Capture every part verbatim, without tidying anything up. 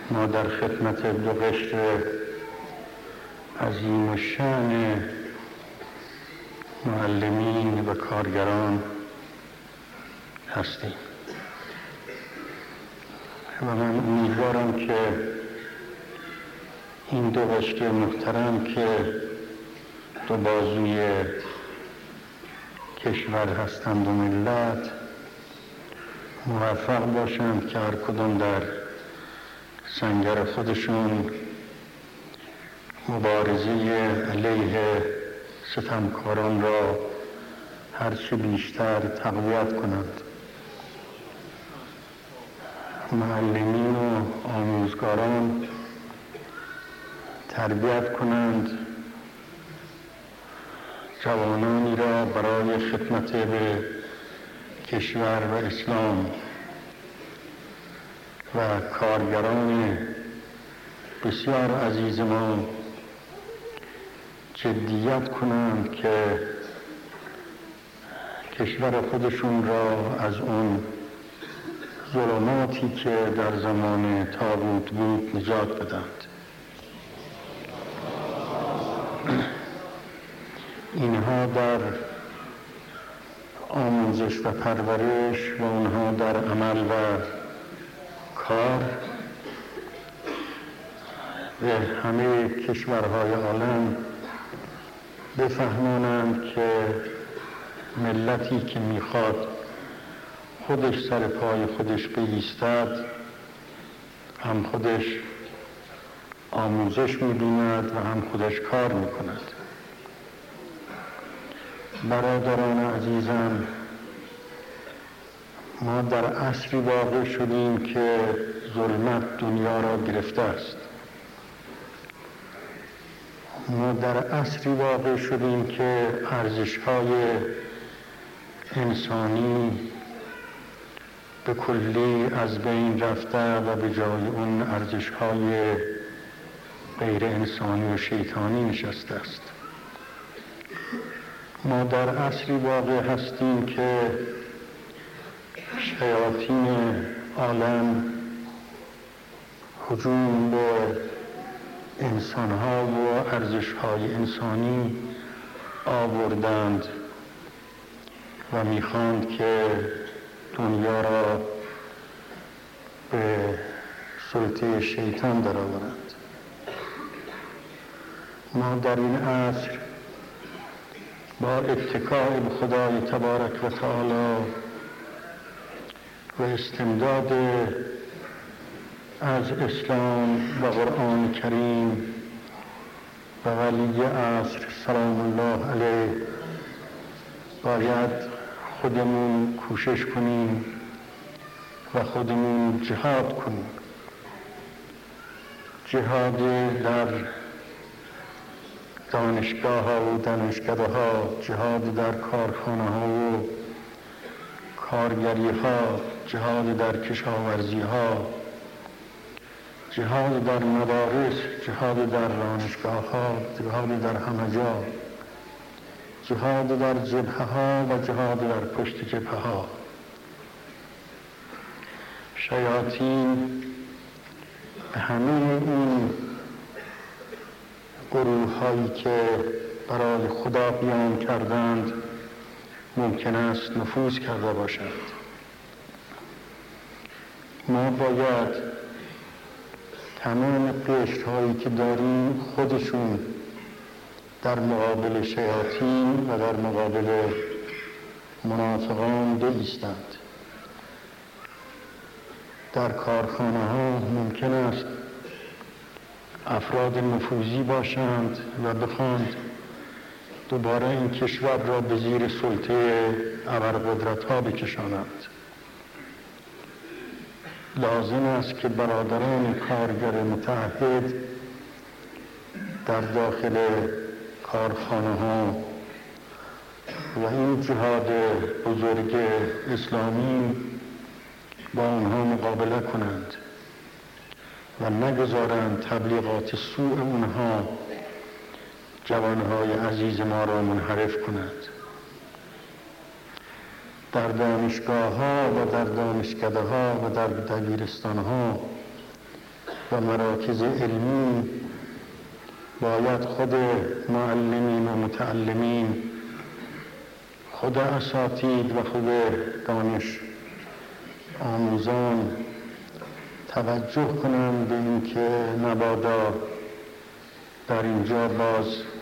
ما در خدمت دو قشر عظیم الشأن معلمین و کارگران هستیم و من امیدوارم که این دو قشر محترم که دو بازوی کشور هستند و ملت موفق باشند که هر کدام در سنگر خودشون مبارزه علیه ستمکاران را هرچه بیشتر تقویت کنند. معلمین و آموزگاران تربیت کنند جوانانی را برای خدمت به کشور و اسلام و کارگران بسیار عزیز ما جدیت کنند که کشور خودشون را از اون ظلماتی که در زمان طاغوت بود نجات بدند. اینها در آموزش و پرورش و اونها در عمل و کار به همه کشورهای عالم بفهمانند که ملتی که میخواد خودش سر پای خودش بایستد هم خودش آموزش می‌بیند و هم خودش کار میکند. برادران عزیزم، ما در عصری واقع شدیم که ظلمت دنیا را گرفته است. ما در عصری واقع شدیم که ارزش‌های انسانی به کلی از بین رفته و به جای اون ارزش‌های غیر انسانی و شیطانی نشسته است. ما در عصری واقع هستیم که شیاطین عالم هجوم به انسان‌ها و ارزش‌های انسانی آوردند و می‌خواند که دنیا را به سلطه شیطان درآورند. ما در این عصر با اتکاء به خدای تبارک و تعالی و استمداد از اسلام و قرآن کریم و ولی عصر سلام الله علیه باید خودمون کوشش کنیم و خودمون جهاد کنیم. جهاد در دانشگاه ها و دانشکده ها، جهاد در کارخانه ها و کارگری ها، جهاد در کشاورزی ها، جهاد در مدارس، جهاد در دانشگاه ها، جهاد در همه جا، جهاد در جبهه ها و جهاد در پشت جبهه ها. شیاطین به همه این گروه هایی که برای خدا قیام کردند ممکن است نفوذ کرده باشند. ما باید تمام قشر هایی که داریم خودشون در مقابل شیاطین و در مقابل منافقان بایستند. در کارخانه ها ممکن است افراد نفوذی باشند و بخواند دوباره این کشور را به زیر سلطه ابرقدرت ها بکشانند. لازم است که برادران کارگر متعهد در داخل کارخانه ها و این جهاد بزرگ اسلامی با آنها مقابله کنند و نگذارند تبلیغات سوء اونها جوانهای عزیز ما را منحرف کند. در دانشگاه ها و در دانشکده ها و در دبیرستان ها و مراکز علمی باید خود معلمین و متعلمین، خود اساتید و خود دانش آموزان توجه کنند به اینکه مبادا در اینجا باز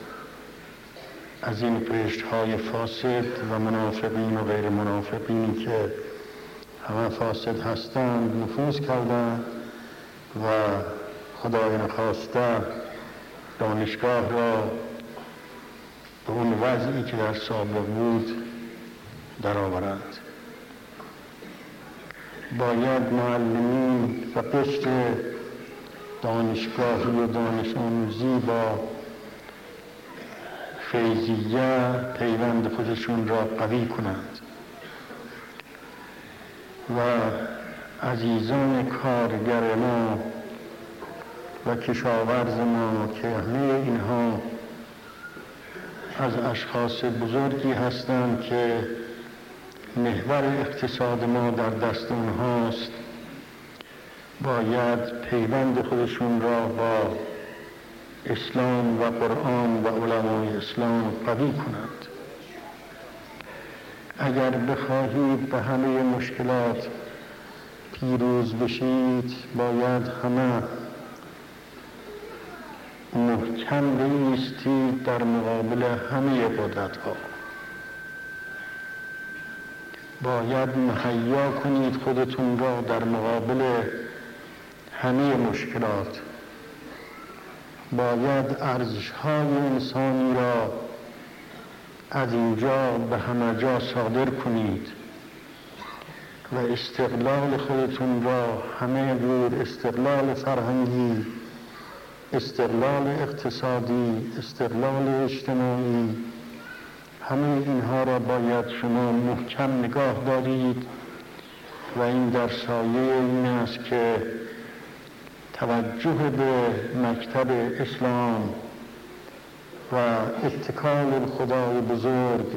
از این قشرهای فاسد و منافقین و غیر منافقینی که همه فاسد هستند نفوذ کردند و خدای نخواسته دانشگاه را به اون وضعی که در سابق بود درآورند. باید معلمین و قشر دانشگاهی و دانش آموزی با فیضیه پیوند خودشون را قوی کنند و عزیزان کارگر ما و کشاورز ما که همه اینها از اشخاص بزرگی هستند که محور اقتصاد ما در دست اونهاست، باید پیوند خودشون را با اسلام و قرآن و علمای اسلام قوی کنند. اگر بخواهید به همه مشکلات پیروز بشید، باید همه محکم بایستید در مقابل همه قدرت‌ها. باید مهیا کنید خودتون را در مقابل همه مشکلات. باید ارزش‌های انسانی را از اینجا به همه جا صادر کنید و استقلال خودتون را همه جور استقلال فرهنگی، استقلال اقتصادی، استقلال اجتماعی، همه اینها را باید شما محکم نگاه دارید و این در سایه این است که توجه به مکتب اسلام و اتکال خدای بزرگ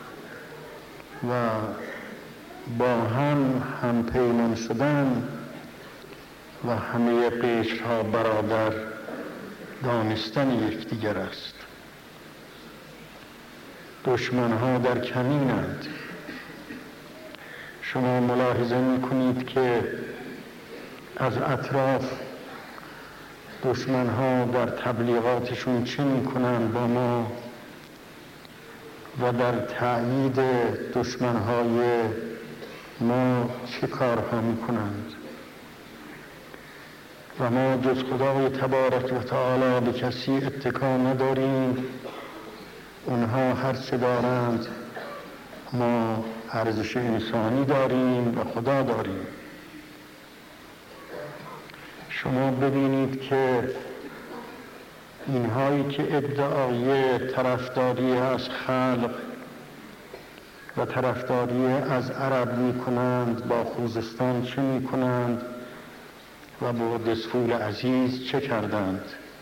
و با هم هم پیمان شدن و همه قشرها برادر دانستن یکدیگر است. دشمنها در کمینند. شما ملاحظه می‌کنید که از اطراف دشمنها در تبلیغاتشون چه می‌کنند با ما و در تأیید دشمنهای ما چه کارها می‌کنند. و ما جز خدای تبارک و تعالی به کسی اتکا نداریم. اونها هر چه دارند، ما ارزش انسانی داریم و خدا داریم. شما ببینید که اینهایی که ادعای طرفداری از خلق و طرفداری از عرب می کنند، با خوزستان چه می کنند و با دسفول عزیز چه کردند.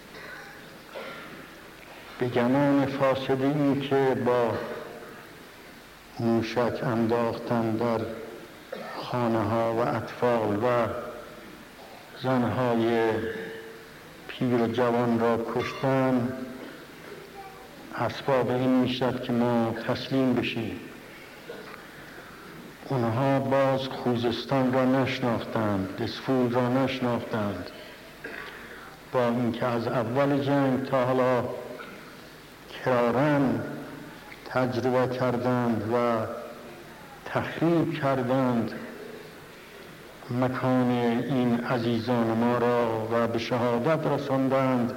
به گمان فاسد این که با موشک انداختن در خانه ها و اطفال و زنهای پیر و جوان را کشتن، اسباب این میشد که ما تسلیم بشیم. اونها باز خوزستان را نشناختند، دسفول را نشناختند، با اینکه از اول جنگ تا حالا کرارن تجربه کردند و تخریب کردند مکان این عزیزان ما را و به شهادت رساندند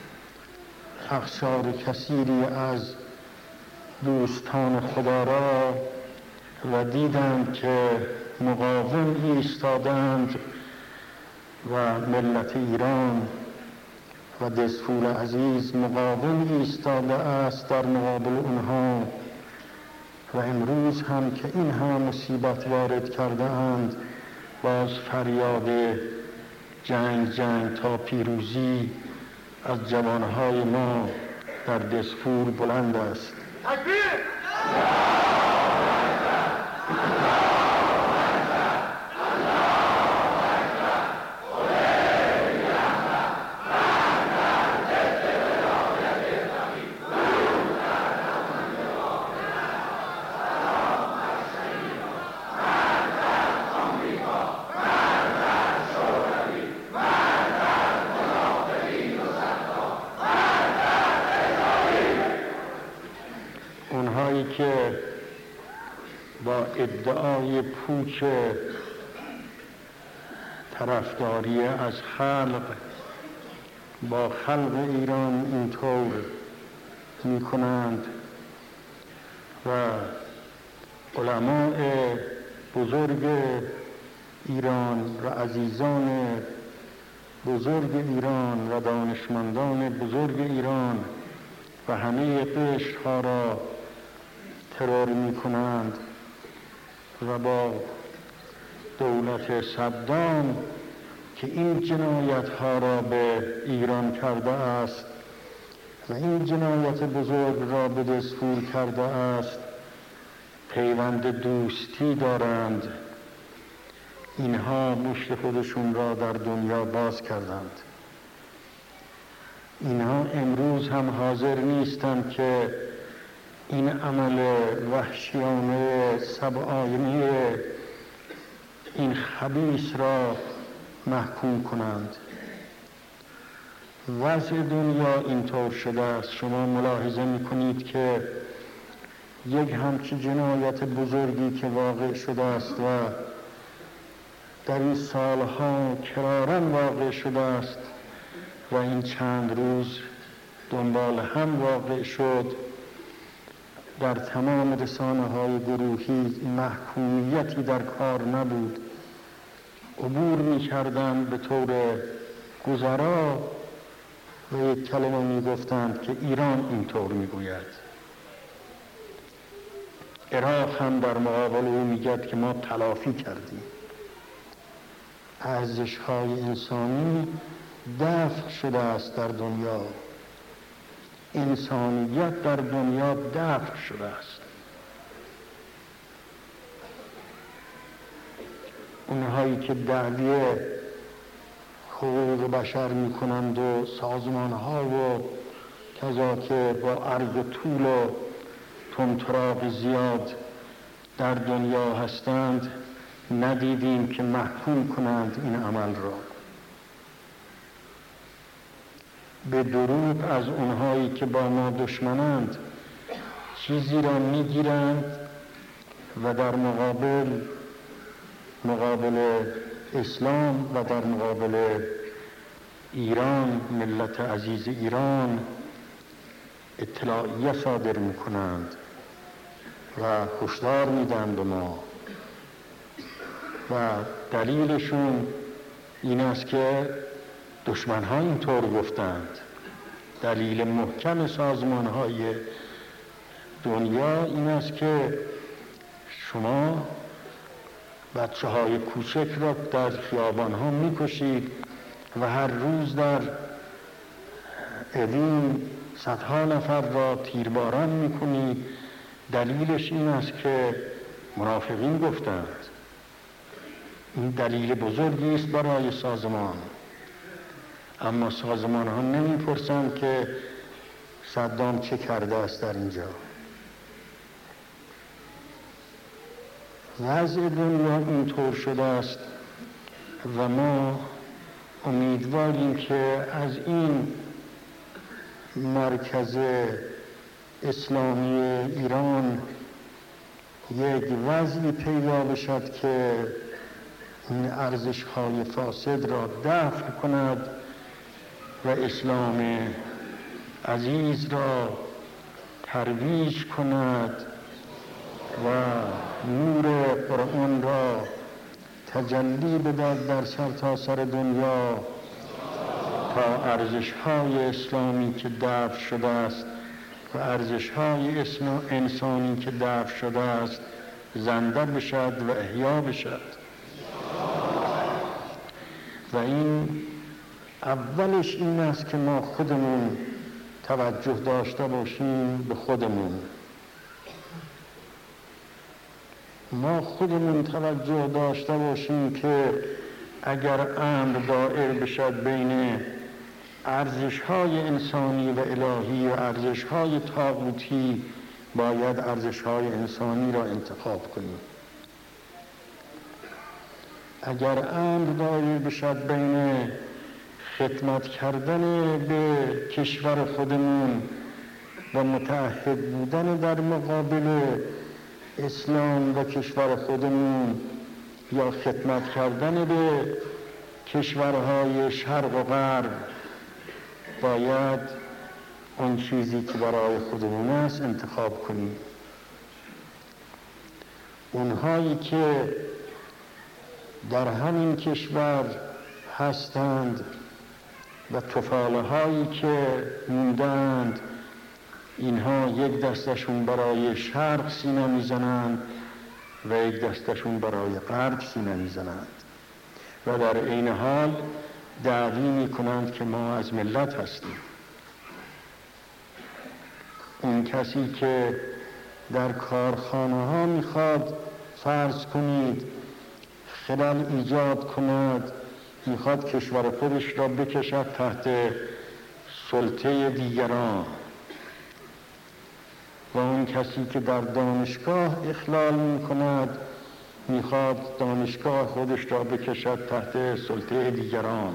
اقشار کثیری از دوستان خدا را و دیدند که مقاوم ایستادند و ملت ایران و دسفول عزیز مقاوم ایستاده است در مقابل اونها و امروز هم که این هم مصیبت وارد کرده اند، باز فریاد جنگ جنگ تا پیروزی از جوانهای ما در دسفول بلند است. تکبیر! ادعای پوچ طرفداری از خلق با خلق ایران اینطور می کنند و علماء بزرگ ایران و عزیزان بزرگ ایران و دانشمندان بزرگ ایران و همه قشرها را ترور می کنند و با دولت صدام که این جنایت ها را به ایران کرده است و این جنایت بزرگ را به دستور کرده است پیوند دوستی دارند. اینها مشت خودشون را در دنیا باز کردند. اینها امروز هم حاضر نیستند که این عمل وحشیانه سبعانه این خبیث را محکوم کنند. وضع دنیا اینطور شده است. شما ملاحظه میکنید که یک همچین جنایت بزرگی که واقع شده است و در این سالها کرارن واقع شده است و این چند روز دنبال هم واقع شد، در تمام رسانه های گروهی محکومیتی در کار نبود. عبور می کردن به طور گذرا و یک کلمه می گفتند که ایران اینطور می گوید. عراق هم در مقابل او می گفت که ما تلافی کردیم. ارزش های انسانی دفع شده است در دنیا. انسانیت در دنیا دفع شده است. اونهایی که دعوی حقوق بشر می کنند و سازمان ها و کذا که با عرض و طول و طمطراق زیاد در دنیا هستند ندیدیم که محکوم کنند این عمل را. به دروغ از اونهایی که با ما دشمنند چیزی را میگیرند و در مقابل مقابل اسلام و در مقابل ایران، ملت عزیز ایران، اطلاعیه صادر میکنند و هشدار میدن به ما و دلیلشون این است که دشمن ها اینطور گفتند. دلیل محکم سازمان های دنیا این است که شما بچه های کوچک را در خیابان ها میکشید و هر روز در اوین صدها نفر را تیرباران میکنید. دلیلش این است که منافقین گفتند. این دلیل بزرگی است برای سازمان، اما سازمان ها نمیپرسند که صدام چه کرده است در اینجا. وضع دنیا اینطور شده است و ما امیدواریم که از این مرکز اسلامی ایران یک وضعی پیدا بشد که این ارزش های فاسد را دفع کند و اسلام عزیز را ترویج کند و نور قرآن را تجلی بدهد در سرتاسر دنیا تا ارزش های اسلامی که دفع شده است و ارزش های انسانی که دفع شده است زنده بشد و احیا بشد. و این اولش این است که ما خودمون توجه داشته باشیم به خودمون. ما خودمون توجه داشته باشیم که اگر امر دائر بشد بین ارزش‌های انسانی و الهی و ارزش‌های طاغوتی، باید ارزش‌های انسانی را انتخاب کنیم. اگر امر دائر بشد بین خدمت کردن به کشور خودمون و متعهد بودن در مقابل اسلام و کشور خودمون یا خدمت کردن به کشورهای شرق و غرب باید اون چیزی که برای خودمون است انتخاب کنیم. اونهایی که در همین کشور هستند و طفاله هایی که موندند، اینها یک دستشون برای شرق سینه میزنند و یک دستشون برای غرب سینه میزنند و در عین حال دعوی میکنند که ما از ملت هستیم. اون کسی که در کارخانه ها میخواد فرض کنید خلل ایجاد کند، میخواد کشور خودش را بکشد تحت سلطه دیگران، و اون کسی که در دانشگاه اخلال میکند میخواد دانشگاه خودش را بکشد تحت سلطه دیگران.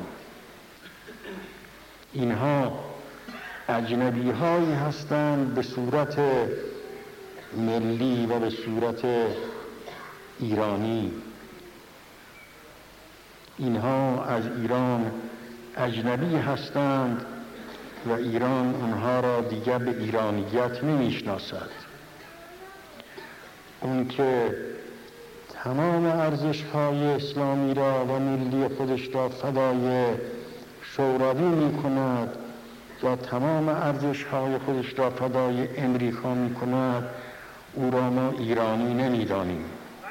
اینها اجنبی هایی هستند به صورت ملی و به صورت ایرانی. اینها از ایران اجنبی هستند و ایران اونها را دیگر به ایرانیت نمیشناسد. اون که تمام ارزش‌های اسلامی را و ملی خودش را فدای شوروی می‌کند یا تمام ارزش‌های خودش را فدای امریکا می‌کند، او را ما ایرانی نمی‌دانیم.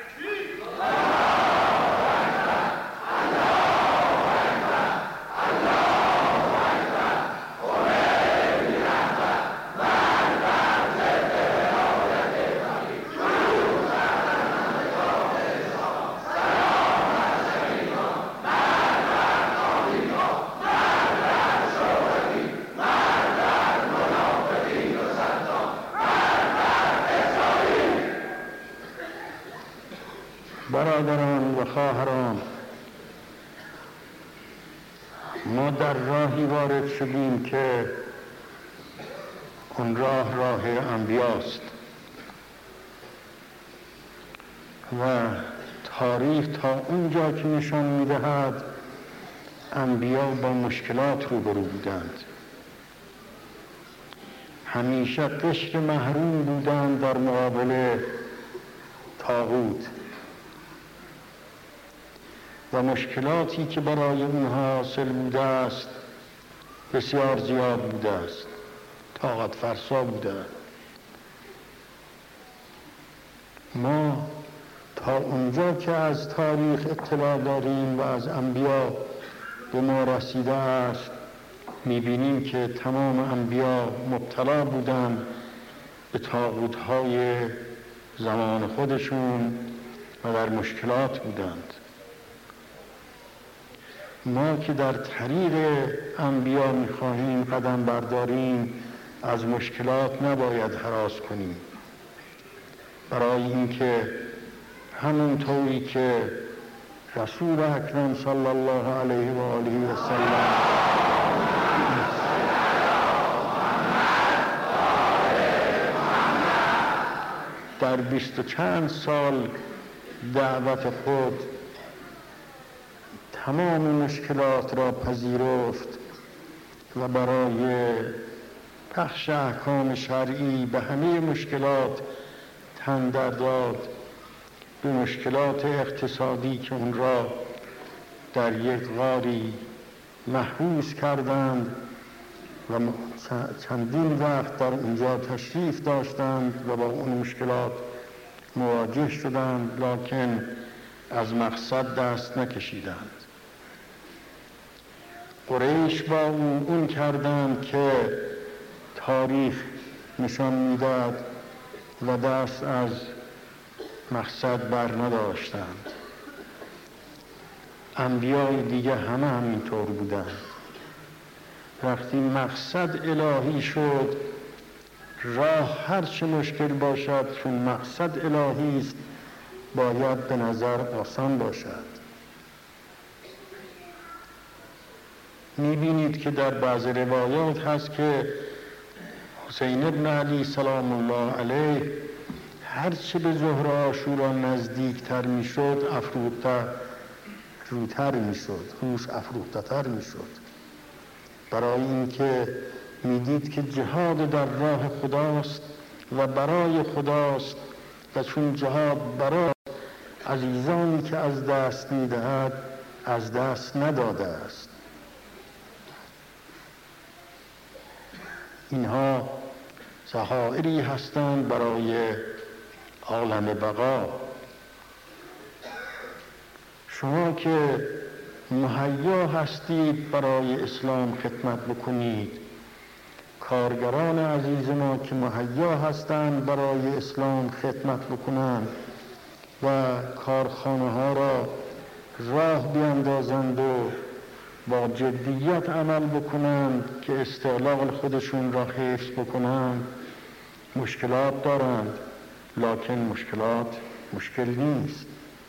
برادران و خواهران، ما در راهی وارد شدیم که اون راه راه انبیاست و تاریخ تا اونجا که نشان می‌دهد انبیا با مشکلات روبرو بودند. همیشه قشر محروم بودند در مقابل طاغوت و مشکلاتی که برای اونها حاصل بوده است بسیار زیاد بوده است، طاقت فرسا بوده. ما تا اونجا که از تاریخ اطلاع داریم و از انبیا به ما رسیده است میبینیم که تمام انبیا مبتلا بودند به طاغوت‌های زمان خودشون و در مشکلات بودند. ما که در طریق انبیا میخواهیم قدم برداریم از مشکلات نباید هراس کنیم، برای اینکه همون طوری که رسول اکرم صلی الله علیه و آله و سلم در بیست و چند سال دعوت خود تمام مشکلات را پذیرفت و برای پخش احکام شرعی به همه مشکلات تن در داد، به مشکلات اقتصادی که اون را در یک غاری محبوس کردند و چندین وقت در اونجا تشریف داشتند و با اون مشکلات مواجه شدند، لکن از مقصد دست نکشیدند. قریش با اون, اون کردند که تاریخ نشان میداد و دست از مقصد بر نداشتند. انبیای دیگه همه همینطور بودند. وقتی مقصد الهی شد، راه هر چه مشکل باشد چون مقصد الهی است باید به نظر آسان باشد. میبینید که در بعض روایات هست که حسین ابن علی سلام الله علیه هرچه به ظهر عاشورا نزدیکتر میشد افروخته روتر میشد، روش افروخته تر میشد، برای اینکه میدید که جهاد در راه خداست و برای خداست و چون جهاد برای عزیزانی که از دست میدهد از دست نداده است. اینها ظهائری هستند برای عالم بقا. شما که مهیا هستید برای اسلام خدمت بکنید، کارگران عزیز ما که مهیا هستند برای اسلام خدمت بکنند و کارخانه ها را راه بیندازند و با جدیت عمل بکنند که استقلال خودشون را حفظ بکنند، مشکلات دارند، لکن مشکلات مشکل نیست.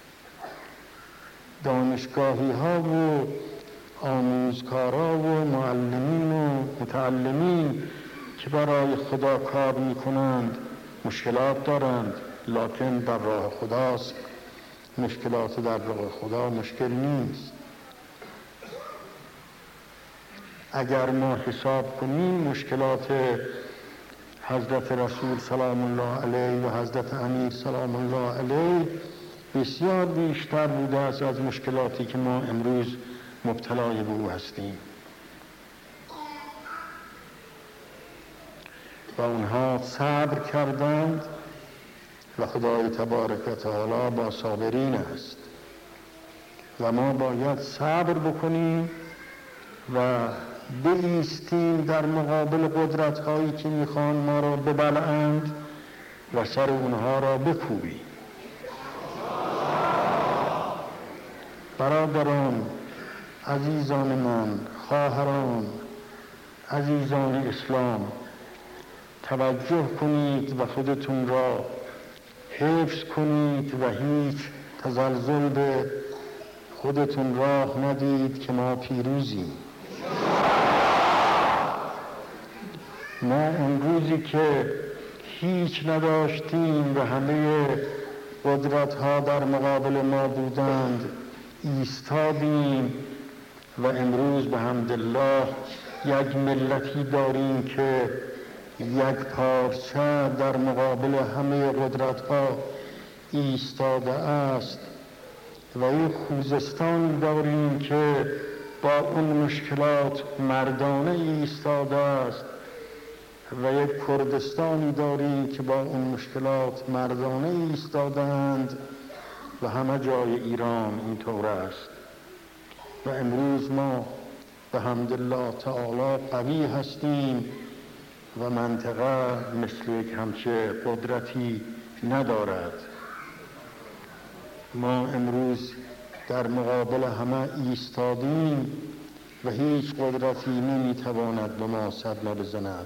دانشگاهی ها و آموزکارا و معلمین و متعلمین که برای خدا کار میکنند مشکلات دارند، لکن در راه خداست. مشکلات در راه خدا مشکل نیست. اگر ما حساب کنیم مشکلات حضرت رسول سلام الله علیه و حضرت امیر سلام الله علیه بسیار بیشتر بوده است از مشکلاتی که ما امروز مبتلای به او هستیم. و اونها صبر کردند و خدای تبارک و تعالی با صابرین است و ما باید صبر بکنیم و بایستیم در مقابل قدرت هایی که میخوان ما را ببلعند و سر اونها را بکوبیم. برادران، عزیزان من، خواهران، عزیزان اسلام، توجه کنید و خودتون را حفظ کنید و هیچ تزلزل به خودتون راه ندید که ما پیروزیم. ما امروزی که هیچ نداشتیم و همه قدرت ها در مقابل ما بودند ایستادیم و امروز به حمدالله یک ملتی داریم که یک پارچه در مقابل همه قدرت ها ایستاده است و یک خوزستان داریم که با اون مشکلات مردانه ایستاده است و یک کردستانی داریم که با اون مشکلات مردانه ایستادند و همه جای ایران اینطور است. و امروز ما به حمدالله تعالی قوی هستیم و منطقه مثل یک همچه قدرتی ندارد. ما امروز در مقابل همه ایستادیم و هیچ قدرتی نمیتواند به ما صدمه بزند.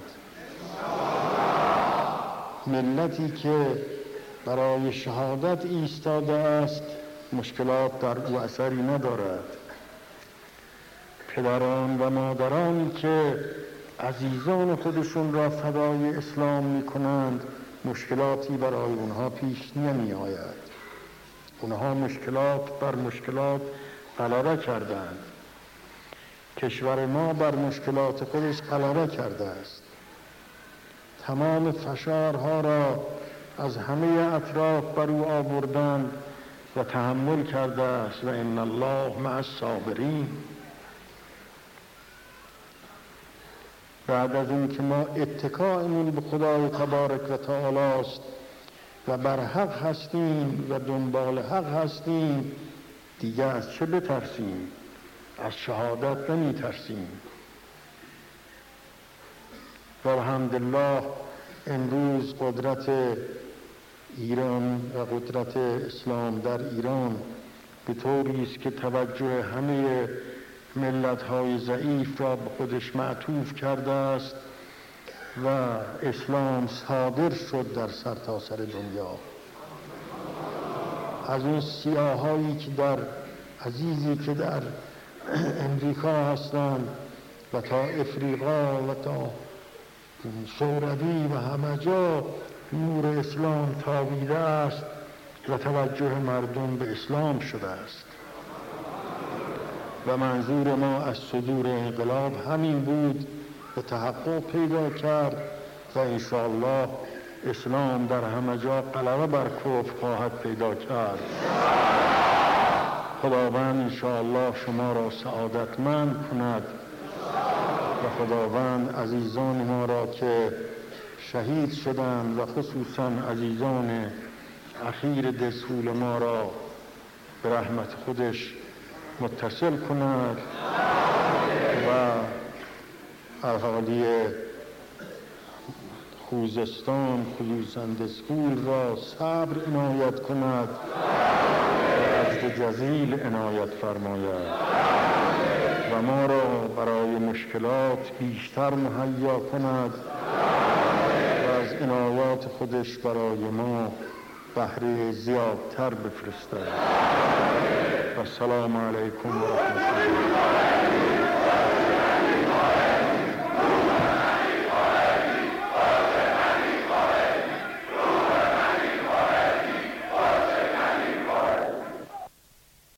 ملتی که برای شهادت ایستاده است مشکلات در او اثری ندارد. پدران و مادرانی که عزیزان خودشون را فدای اسلام می کنند مشکلاتی برای اونها پیش نمی آید. اونها مشکلات بر مشکلات غلبه کردند. کشور ما بر مشکلات خودش غلبه کرده است. تمام فشارها را از همه اطراف بر او آوردند و تحمل کرده است و ان الله مع الصابرین. بعد از اون که ما اتکایمون به خدای تبارک و تعالی است و بر حق هستیم و دنبال حق هستیم دیگه از چه بترسیم؟ از شهادت نمی ترسیم. و الحمدلله امروز قدرت ایران و قدرت اسلام در ایران به طوری است که توجه همه ملت‌های ضعیف را به خودش معطوف کرده است و اسلام صادر شد در سرتاسر دنیا. از اون سیاهایی که در عزیزی که در امریکا هستند و تا افریقا و تا شوروی و همه جا نور اسلام تابیده است و توجه مردم به اسلام شده است و منظور ما از صدور انقلاب همین بود و تحقق پیدا کرد و انشاءالله اسلام در همه جا غلبه بر کفر خواهد پیدا کرد. خداوند انشاءالله شما را سعادتمند کند و خداوند عزیزان ما را که شهید شدند و خصوصا عزیزان اخیر دسول ما را به رحمت خودش متصل کند و اهالی خوزستان خصوصا دسول را صبر عنایت کند و عجز جزیل عنایت فرماید و ما را برای مشکلات بیشتر مهیا کند و از عنایات خودش برای ما بهره زیادتر بفرستد. و السلام علیکم و رحمت الله.